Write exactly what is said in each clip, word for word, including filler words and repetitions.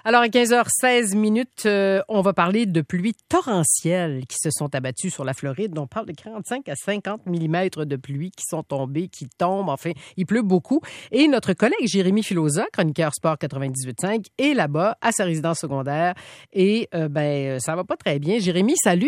Alors, à quinze heures seize minutes, euh, on va parler de pluies torrentielles qui se sont abattues sur la Floride. On parle de quarante-cinq à cinquante millimètres de pluie qui sont tombés, qui tombent. Enfin, il pleut beaucoup. Et notre collègue Jérémy Filosa, chroniqueur Sport quatre-vingt-dix-huit virgule cinq, est là-bas à sa résidence secondaire. Et, euh, ben, ça va pas très bien. Jérémy, salut!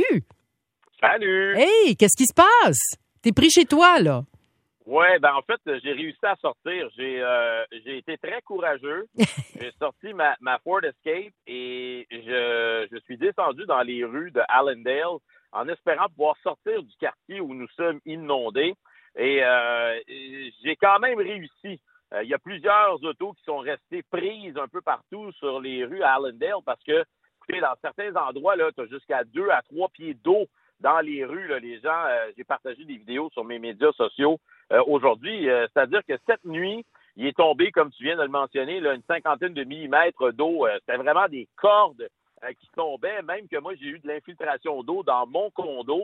Salut! Hey, qu'est-ce qui se passe? T'es pris chez toi, là? Ouais, ben en fait, j'ai réussi à sortir. J'ai euh, j'ai été très courageux. J'ai sorti ma, ma Ford Escape et je, je suis descendu dans les rues de Allendale en espérant pouvoir sortir du quartier où nous sommes inondés. Et euh, j'ai quand même réussi. Euh, il y a plusieurs autos qui sont restées prises un peu partout sur les rues à Allendale parce que, écoutez, dans certains endroits, là, tu as jusqu'à deux à trois pieds d'eau dans les rues. Là, les gens, euh, j'ai partagé des vidéos sur mes médias sociaux euh, aujourd'hui. Euh, c'est-à-dire que cette nuit, il est tombé, comme tu viens de le mentionner, là, une cinquantaine de millimètres d'eau. Euh, c'était vraiment des cordes euh, qui tombaient, même que moi, j'ai eu de l'infiltration d'eau dans mon condo.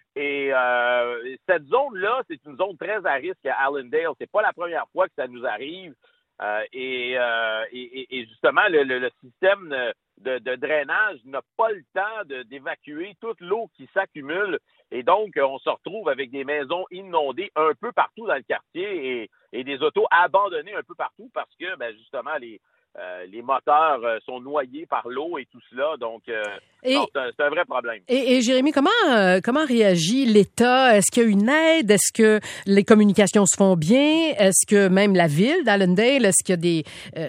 Et euh, cette zone-là, c'est une zone très à risque à Allendale. C'est pas la première fois que ça nous arrive. Euh, et, euh, et, et justement, le, le, le système de, de drainage n'a pas le temps de, d'évacuer toute l'eau qui s'accumule. Et donc, on se retrouve avec des maisons inondées un peu partout dans le quartier et, et des autos abandonnées un peu partout parce que, ben, justement, les, euh, les moteurs sont noyés par l'eau et tout cela. Donc, euh, et, non, c'est, un, c'est un vrai problème. Et, et Jérémy, comment euh, comment réagit l'État? Est-ce qu'il y a une aide? Est-ce que les communications se font bien? Est-ce que même la ville d'Allendale, est-ce qu'il y a des...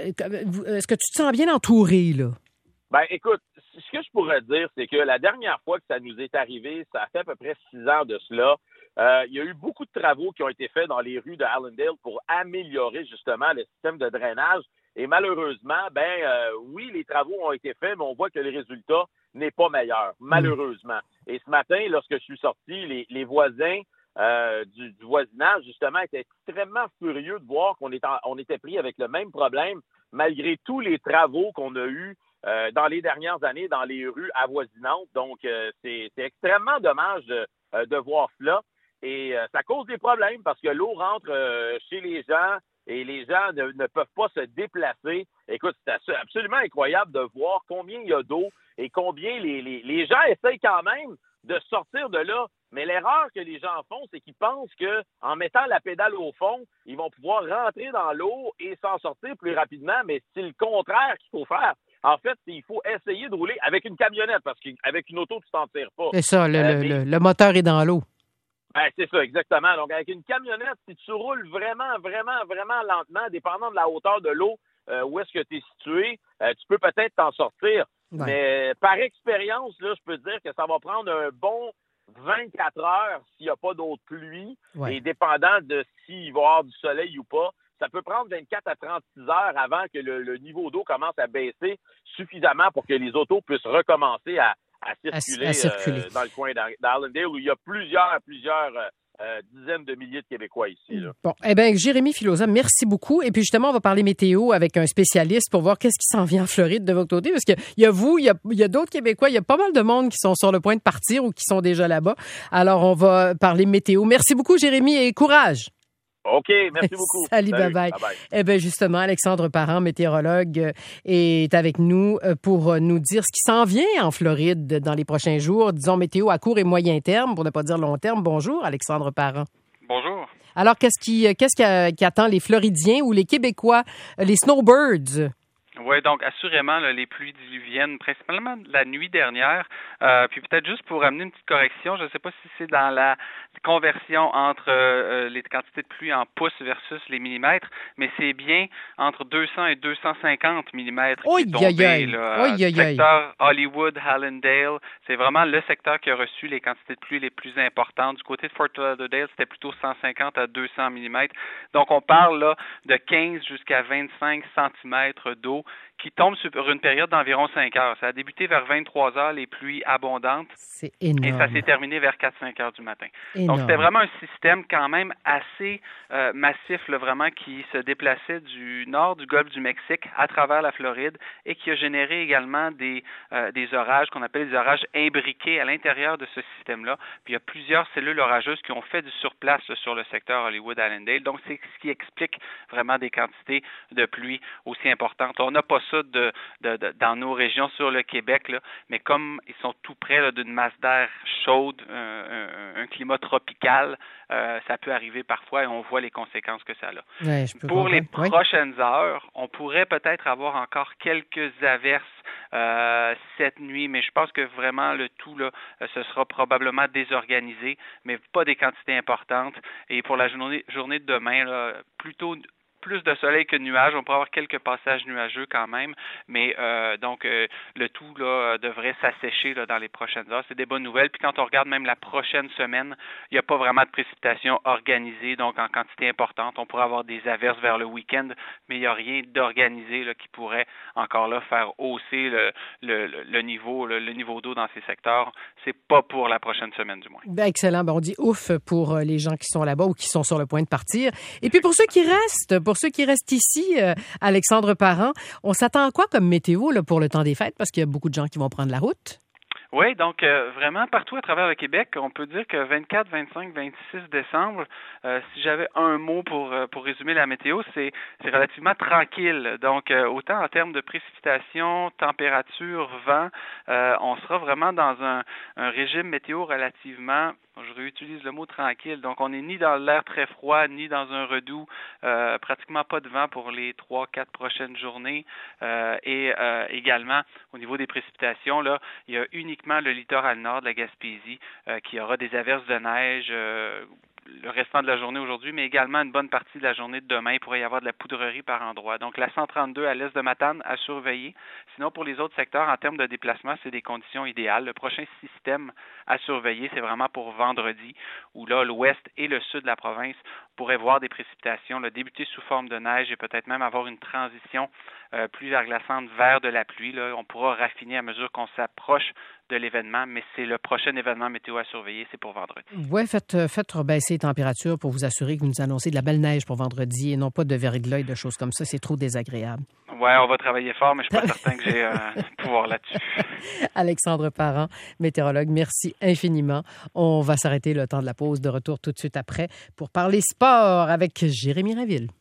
Euh, est-ce que tu te sens bien entouré, là? Ben, écoute, ce que je pourrais dire, c'est que la dernière fois que ça nous est arrivé, ça fait à peu près six ans de cela, euh, il y a eu beaucoup de travaux qui ont été faits dans les rues de Allendale pour améliorer justement le système de drainage. Et malheureusement, ben euh, oui, les travaux ont été faits, mais on voit que le résultat n'est pas meilleur, malheureusement. Et ce matin, lorsque je suis sorti, les, les voisins euh, du, du voisinage, justement, étaient extrêmement furieux de voir qu'on était, on était pris avec le même problème, malgré tous les travaux qu'on a eus euh, dans les dernières années dans les rues avoisinantes. Donc, euh, c'est, c'est extrêmement dommage de, euh, de voir cela. Et euh, ça cause des problèmes parce que l'eau rentre euh, chez les gens et les gens ne, ne peuvent pas se déplacer. Écoute, c'est absolument incroyable de voir combien il y a d'eau et combien les, les, les gens essayent quand même de sortir de là. Mais l'erreur que les gens font, c'est qu'ils pensent qu'en mettant la pédale au fond, ils vont pouvoir rentrer dans l'eau et s'en sortir plus rapidement. Mais c'est le contraire qu'il faut faire. En fait, il faut essayer de rouler avec une camionnette parce qu'avec une auto, tu t'en tires pas. C'est ça, le, euh, mais... le, le moteur est dans l'eau. Ben, c'est ça, exactement. Donc, avec une camionnette, si tu roules vraiment, vraiment, vraiment lentement, dépendant de la hauteur de l'eau, euh, où est-ce que tu es situé, euh, tu peux peut-être t'en sortir. Ouais. Mais par expérience, là, je peux te dire que ça va prendre un bon vingt-quatre heures s'il n'y a pas d'autre pluie. Ouais. Et dépendant de s'il va y avoir du soleil ou pas, ça peut prendre vingt-quatre à trente-six heures avant que le, le niveau d'eau commence à baisser suffisamment pour que les autos puissent recommencer à, à circuler, à, à circuler. Euh, dans le coin d'Allendale où il y a plusieurs, plusieurs euh, dizaines de milliers de Québécois ici. Là. Bon, eh bien, Jérémy Filosa, merci beaucoup. Et puis justement, on va parler météo avec un spécialiste pour voir qu'est-ce qui s'en vient en Floride de votre côté. Parce qu'il y a vous, il y a, il y a d'autres Québécois, il y a pas mal de monde qui sont sur le point de partir ou qui sont déjà là-bas. Alors, on va parler météo. Merci beaucoup, Jérémy, et courage. OK, merci beaucoup. Salut, Salut bye-bye. bye-bye. Eh bien, justement, Alexandre Parent, météorologue, est avec nous pour nous dire ce qui s'en vient en Floride dans les prochains jours. Disons météo à court et moyen terme, pour ne pas dire long terme. Bonjour, Alexandre Parent. Bonjour. Alors, qu'est-ce qui, qu'est-ce qui, qui attend les Floridiens ou les Québécois, les snowbirds? Oui, donc assurément, là, les pluies diluviennes, principalement la nuit dernière. Euh, puis peut-être juste pour amener une petite correction, je ne sais pas si c'est dans la conversion entre euh, les quantités de pluie en pouces versus les millimètres, mais c'est bien entre deux cents et deux cent cinquante millimètres qui est tombé. Là, le secteur Hollywood, Allendale, c'est vraiment le secteur qui a reçu les quantités de pluie les plus importantes. Du côté de Fort Lauderdale, c'était plutôt cent cinquante à deux cents millimètres. Donc on parle là de quinze jusqu'à vingt-cinq centimètres d'eau qui tombe sur une période d'environ cinq heures. Ça a débuté vers vingt-trois heures, les pluies abondantes. C'est énorme. Et ça s'est terminé vers quatre à cinq heures du matin. Énorme. Donc, c'était vraiment un système quand même assez euh, massif, là, vraiment, qui se déplaçait du nord du golfe du Mexique à travers la Floride et qui a généré également des, euh, des orages qu'on appelle des orages imbriqués à l'intérieur de ce système-là. Puis, il y a plusieurs cellules orageuses qui ont fait du surplace là, sur le secteur Hollywood-Allendale. Donc, c'est ce qui explique vraiment des quantités de pluie aussi importantes. On n'a pas ça de, de, de dans nos régions sur le Québec, là, mais comme ils sont tout près là, d'une masse d'air chaude, un, un, un climat tropical, euh, ça peut arriver parfois et on voit les conséquences que ça a. Ouais, je peux Pour comprendre. les Oui. prochaines heures, on pourrait peut-être avoir encore quelques averses euh, cette nuit, mais je pense que vraiment le tout, là, ce sera probablement désorganisé, mais pas des quantités importantes. Et pour la journée, journée de demain, là, plutôt plus de soleil que de nuages. On pourrait avoir quelques passages nuageux quand même, mais euh, donc euh, le tout là devrait s'assécher là, dans les prochaines heures. C'est des bonnes nouvelles. Puis quand on regarde même la prochaine semaine, il n'y a pas vraiment de précipitations organisées, donc en quantité importante. On pourrait avoir des averses vers le week-end, mais il n'y a rien d'organisé là, qui pourrait encore là faire hausser le, le, le niveau le, le niveau d'eau dans ces secteurs. C'est pas pour la prochaine semaine du moins. Ben, excellent. Ben, on dit ouf pour les gens qui sont là-bas ou qui sont sur le point de partir. Et puis pour ceux qui restent, pour ceux qui restent ici, euh, Alexandre Parent, on s'attend à quoi comme météo là, pour le temps des fêtes? Parce qu'il y a beaucoup de gens qui vont prendre la route. Oui, donc euh, vraiment partout à travers le Québec, on peut dire que vingt-quatre, vingt-cinq, vingt-six décembre, euh, si j'avais un mot pour euh, pour résumer la météo, c'est c'est relativement tranquille. Donc euh, autant en termes de précipitations, température, vent, euh, on sera vraiment dans un, un régime météo relativement, je réutilise le mot tranquille. Donc on n'est ni dans l'air très froid, ni dans un redoux, euh, pratiquement pas de vent pour les trois, quatre prochaines journées. Euh, et euh, également au niveau des précipitations, là, il y a uniquement le littoral nord de la Gaspésie euh, qui aura des averses de neige euh, le restant de la journée aujourd'hui, mais également une bonne partie de la journée de demain. Il pourrait y avoir de la poudrerie par endroit. Donc la cent trente-deux à l'est de Matane à surveiller. Sinon, pour les autres secteurs, en termes de déplacement, c'est des conditions idéales. Le prochain système à surveiller, c'est vraiment pour vendredi, où là, l'ouest et le sud de la province pourraient voir des précipitations, là, débuter sous forme de neige et peut-être même avoir une transition euh, plus verglaçante vers de la pluie. Là. On pourra raffiner à mesure qu'on s'approche de l'événement, mais c'est le prochain événement météo à surveiller, c'est pour vendredi. Oui, faites, faites baisser les températures pour vous assurer que vous nous annoncez de la belle neige pour vendredi et non pas de verglas et de choses comme ça. C'est trop désagréable. Oui, on va travailler fort, mais je ne suis pas certain que j'ai un euh, pouvoir là-dessus. Alexandre Parent, météorologue, merci infiniment. On va s'arrêter le temps de la pause, de retour tout de suite après pour parler sport avec Jérémy Rainville.